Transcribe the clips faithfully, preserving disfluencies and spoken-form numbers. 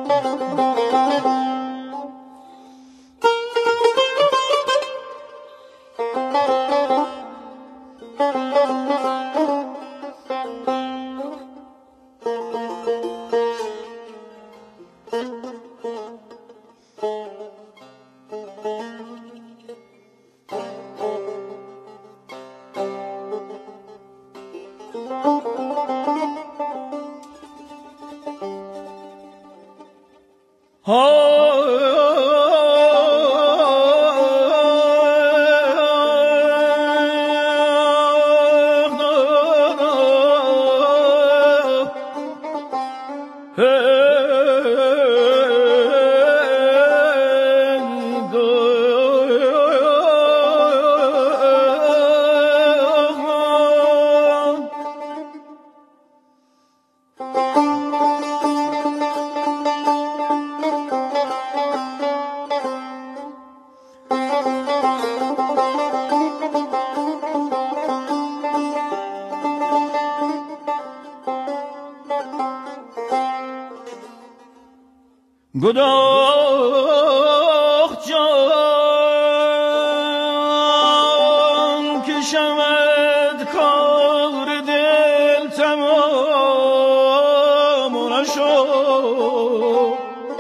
گداخ جان که شود کار دل تمام نشد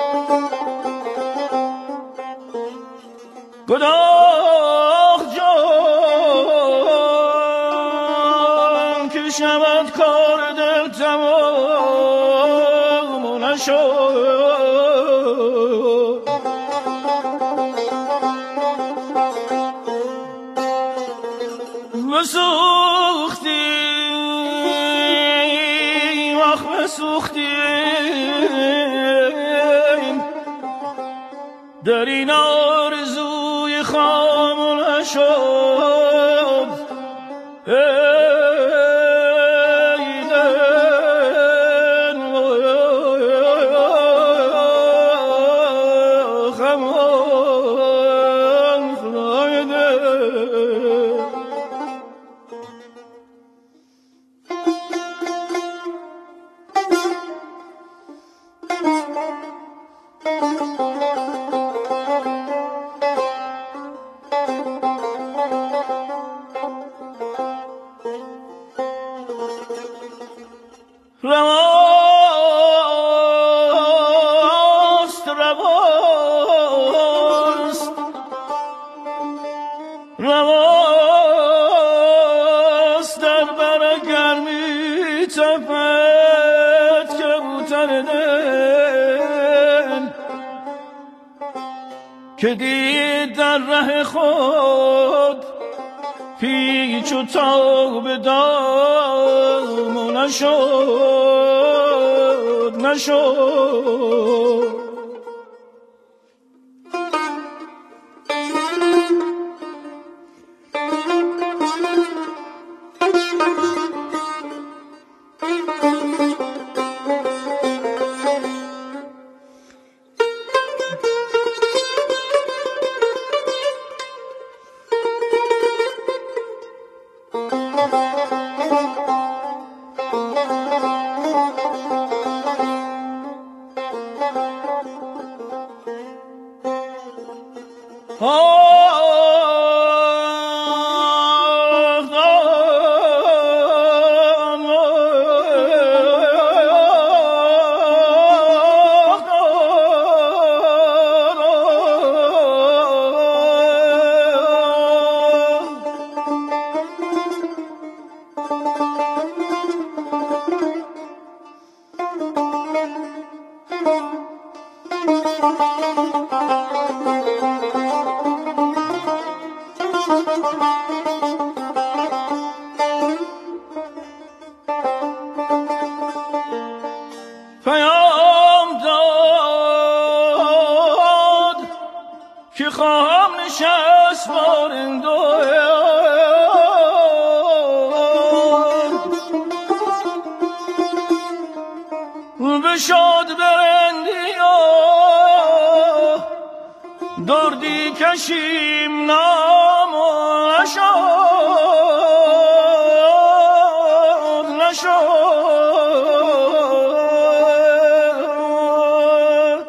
گداخ جان که شود کار دل تمام نشد سوختیم آخ سوختیم در این آرزوی خام نشد ای دل خمان خدای دل رواست رواست رواست در بر گرمی تپد کبوتر دل که دید در ره خود پیچ و تاب دام نشد نشد پیام داد که خواهم نشست بارندان بشاد برندی دردی کشیم نام نشد نشد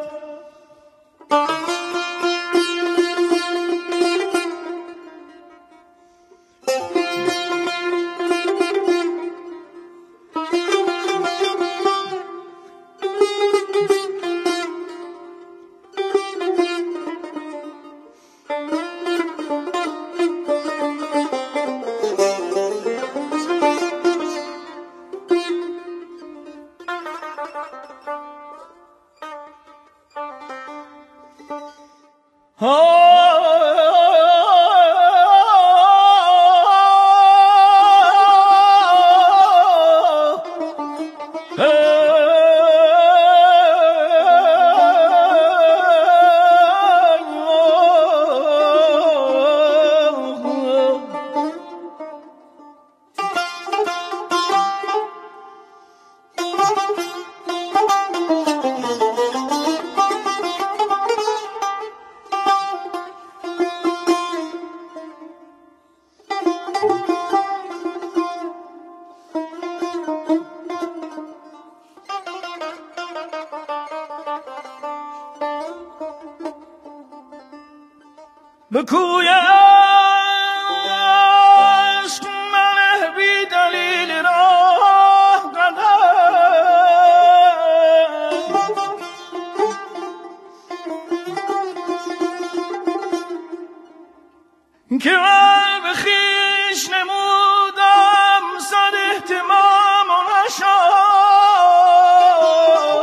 به کوی عشق من بی دلیل راه قدم که من به خویش نمودم صد اهتمام و نشد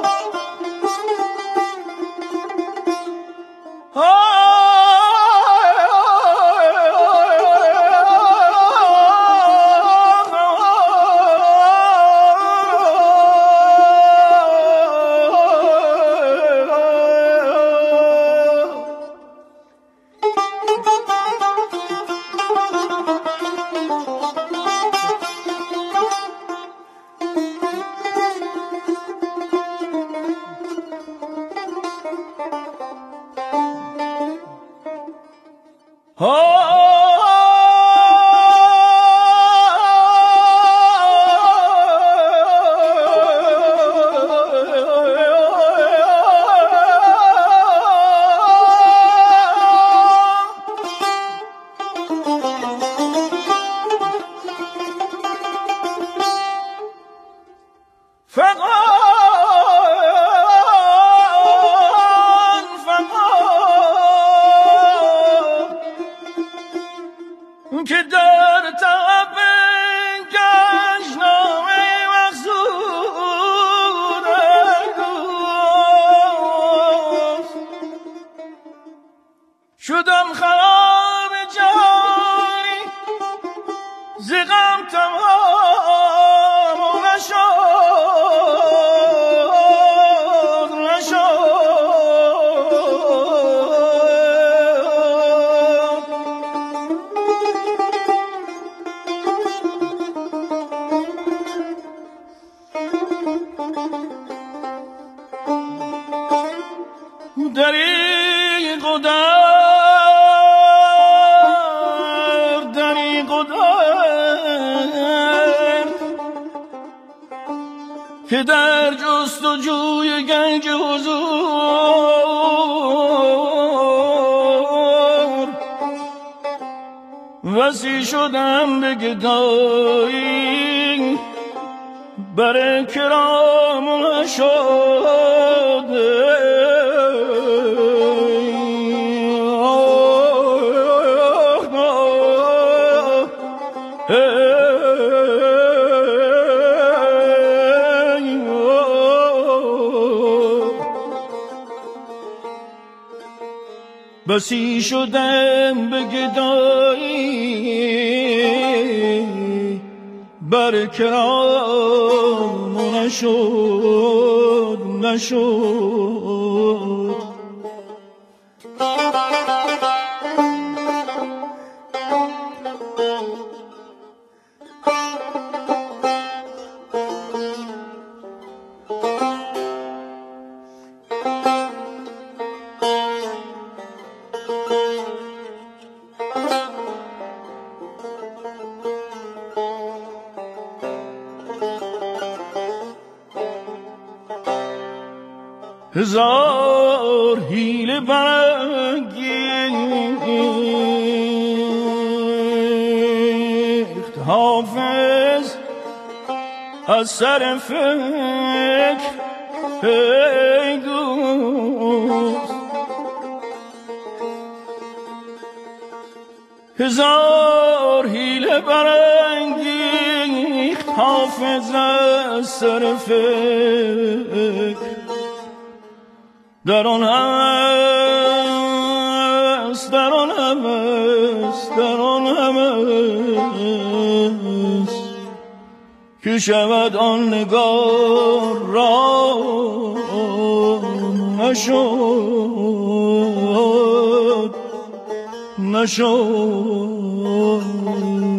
که در طب گشنامه مقصود دوست شدم خراب جانی ز غم تمام و نشد نشد دریغ و درد دریغ و درد که در جست و جوی گنج حضور وصی شدم به گدایی بر کرام نشد بسی شدم به گدایی بر کرام نشد نشد هزار حیله برانگیخت حافظ از سر فکر ای دوست هزار حیله برانگیخت حافظ از سر فکر در آن که شود آن نگار را نشد نشد